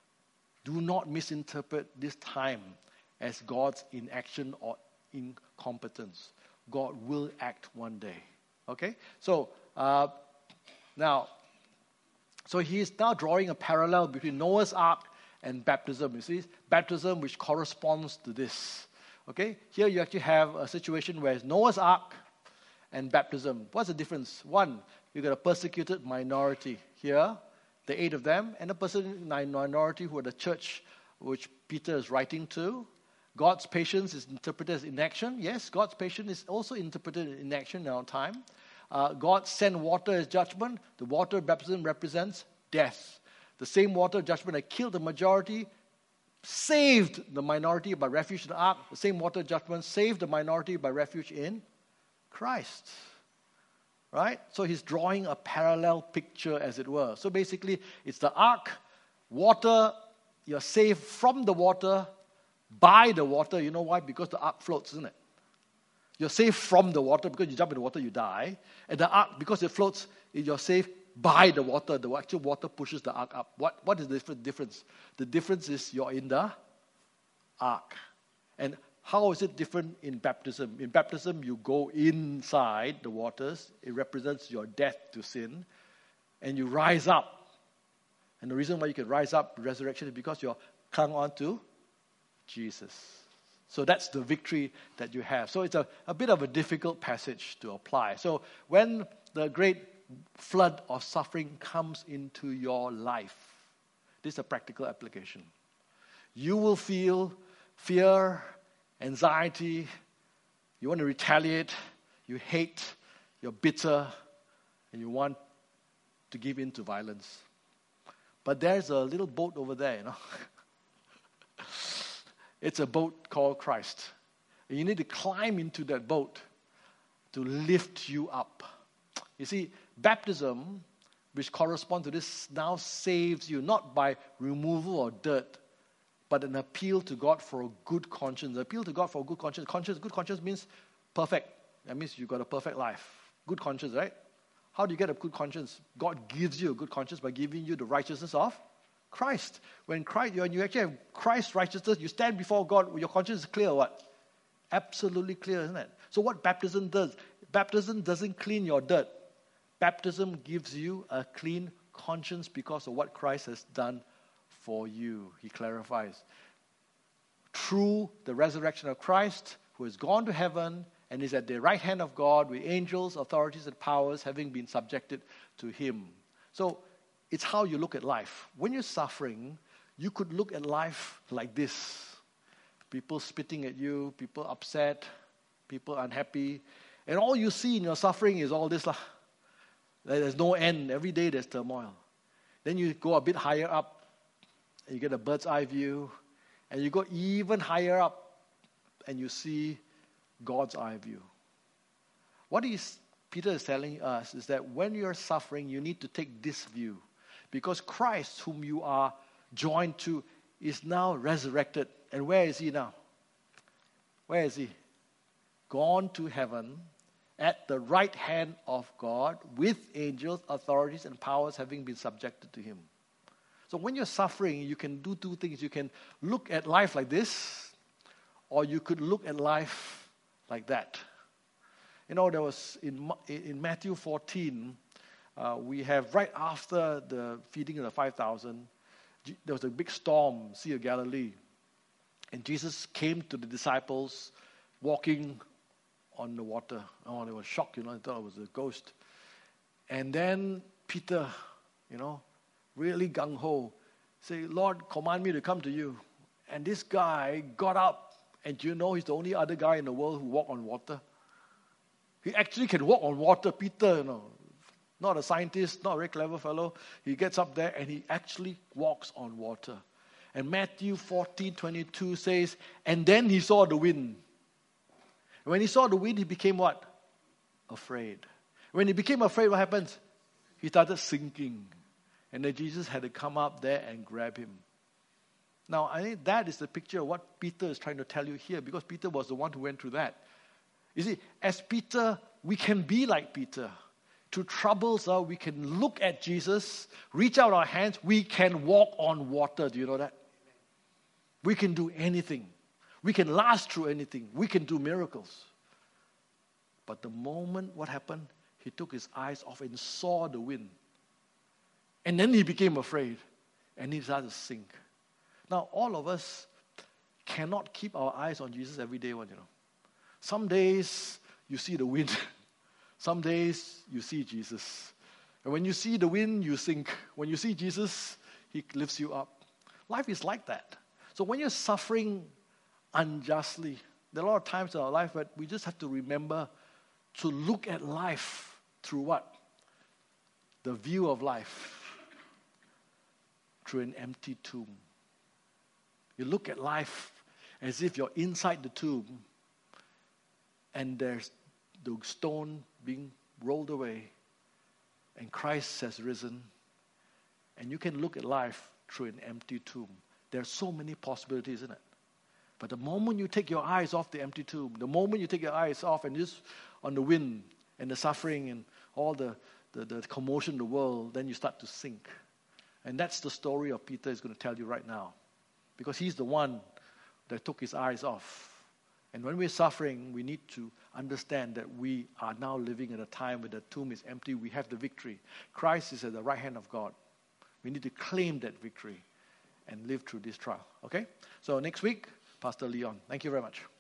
Do not misinterpret this time as God's inaction or incompetence. God will act one day. Okay? So, uh, now, so he is now drawing a parallel between Noah's Ark and baptism. You see, baptism which corresponds to this. Okay? Here you actually have a situation where it's Noah's Ark and baptism. What's the difference? One, you got a persecuted minority here, the eight of them, and a person minority who are the church which Peter is writing to. God's patience is interpreted as inaction. Yes, God's patience is also interpreted as inaction in our time. Uh, God sent water as judgment. The water baptism represents death. The same water judgment that killed the majority saved the minority by refuge in the ark. The same water judgment saved the minority by refuge in Christ. Right? So he's drawing a parallel picture, as it were. So basically, it's the ark, water, you're saved from the water, by the water. You know why? Because the ark floats, isn't it? You're saved from the water because you jump in the water, you die. And the ark, because it floats, you're saved by the water. The actual water pushes the ark up. What, what is the difference? The difference is you're in the ark. And how is it different in baptism? In baptism, you go inside the waters. It represents your death to sin. And you rise up. And the reason why you can rise up, resurrection, is because you're clung on to Jesus. So that's the victory that you have. So it's a, a bit of a difficult passage to apply. So when the great flood of suffering comes into your life, this is a practical application. You will feel fear, anxiety, you want to retaliate, you hate, you're bitter, and you want to give in to violence. But there's a little boat over there, you know. It's a boat called Christ. And you need to climb into that boat to lift you up. You see, baptism, which corresponds to this, now saves you, not by removal of dirt, but an appeal to God for a good conscience. An appeal to God for a good conscience. Conscience, good conscience means perfect. That means you've got a perfect life. Good conscience, right? How do you get a good conscience? God gives you a good conscience by giving you the righteousness of Christ. When Christ, when you actually have Christ's righteousness, you stand before God, your conscience is clear, what? Absolutely clear, isn't it? So what baptism does? Baptism doesn't clean your dirt. Baptism gives you a clean conscience because of what Christ has done for you. He clarifies. Through the resurrection of Christ, who has gone to heaven and is at the right hand of God with angels, authorities, and powers having been subjected to him. So it's how you look at life. When you're suffering, you could look at life like this. People spitting at you, people upset, people unhappy. And all you see in your suffering is all this. Lah. There's no end. Every day there's turmoil. Then you go a bit higher up, and you get a bird's eye view. And you go even higher up, and you see God's eye view. What is, Peter is telling us is that when you're suffering, you need to take this view. Because Christ, whom you are joined to, is now resurrected. And where is he now? Where is he? Gone to heaven at the right hand of God with angels, authorities, and powers having been subjected to him. So when you're suffering, you can do two things. You can look at life like this, or you could look at life like that. You know, there was in, in Matthew fourteen, Uh, we have right after the feeding of the five thousand, there was a big storm, Sea of Galilee. And Jesus came to the disciples walking on the water. Oh, they were shocked, you know, they thought it was a ghost. And then Peter, you know, really gung-ho, say, Lord, command me to come to you. And this guy got up, and you know he's the only other guy in the world who walked on water. He actually can walk on water, Peter, you know. Not a scientist, not a very clever fellow. He gets up there and he actually walks on water. And Matthew fourteen twenty-two says, and then he saw the wind. When he saw the wind, he became what? Afraid. When he became afraid, what happens? He started sinking. And then Jesus had to come up there and grab him. Now, I think that is the picture of what Peter is trying to tell you here, because Peter was the one who went through that. You see, as Peter, we can be like Peter. To troubles, uh, we can look at Jesus, reach out our hands, we can walk on water. Do you know that? We can do anything. We can last through anything. We can do miracles. But the moment, what happened? He took his eyes off and saw the wind. And then he became afraid. And he started to sink. Now, all of us cannot keep our eyes on Jesus every day, one, you know. Some days, you see the wind. Some days, you see Jesus. And when you see the wind, you sink. When you see Jesus, he lifts you up. Life is like that. So when you're suffering unjustly, there are a lot of times in our life that we just have to remember to look at life through what? The view of life through an empty tomb. You look at life as if you're inside the tomb and there's the stone being rolled away and Christ has risen, and you can look at life through an empty tomb. There are so many possibilities, isn't it? But the moment you take your eyes off the empty tomb, the moment you take your eyes off and just on the wind and the suffering and all the, the, the commotion in the world, then you start to sink. And that's the story of Peter is going to tell you right now. Because he's the one that took his eyes off. And when we're suffering, we need to understand that we are now living in a time where the tomb is empty. We have the victory. Christ is at the right hand of God. We need to claim that victory and live through this trial. Okay? So next week, Pastor Leon. Thank you very much.